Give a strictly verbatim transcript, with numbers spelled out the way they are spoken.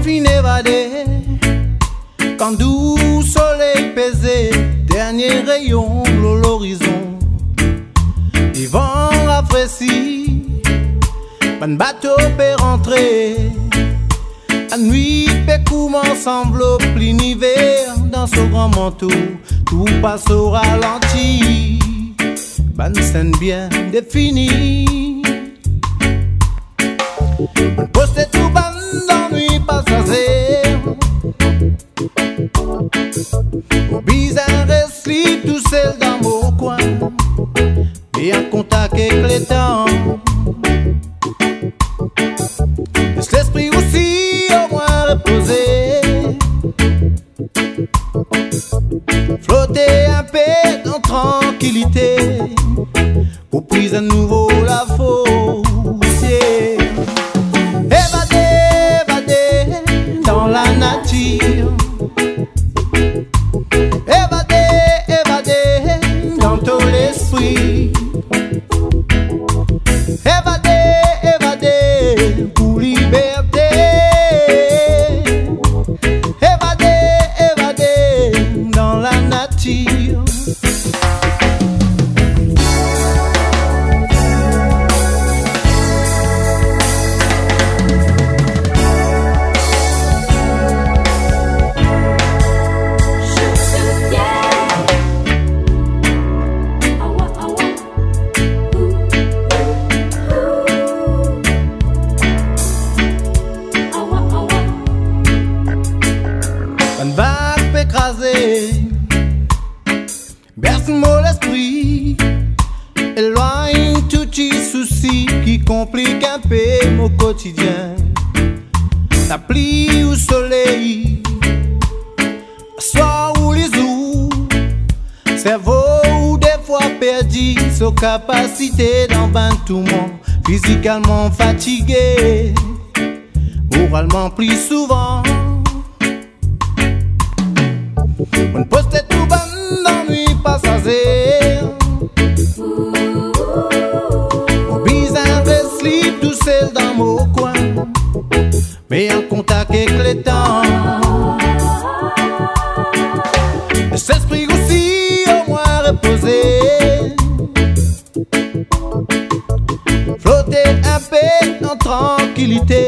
fin évadé, quand doux soleil pesé, dernier rayon de l'horizon. Les vents rafraîcis, un bateau peut rentrer. La nuit peut commencer enveloppe l'univers dans ce grand manteau. Tout passe au ralenti, bonne scène bien définie. On poste tout ban d'ennui passager. Au bizarre reste tout seul dans mon coin, et en contact avec les temps. Laisse l'esprit aussi au moins reposer, flotter un peu dans tranquillité, pour prise à nouveau la fausse. Évader, évader dans la nature. Évader, évader dans tout l'esprit. Évader, évader pour liberté. Évader, évader dans la nature. Berce-moi l'esprit, éloigne tout petit souci qui complique un peu mon quotidien. La pluie ou soleil, soir ou les jours, cerveau ou des fois perdu, sa capacité d'en battre tout le monde, physiquement fatigué, moralement plus souvent. On poste tout ban d'ennui passager. Au bizarre reste tout seul dans mon coin, mais en contact avec les temps. Laisse l'esprit aussi au moins reposer, flotter un peu en tranquillité,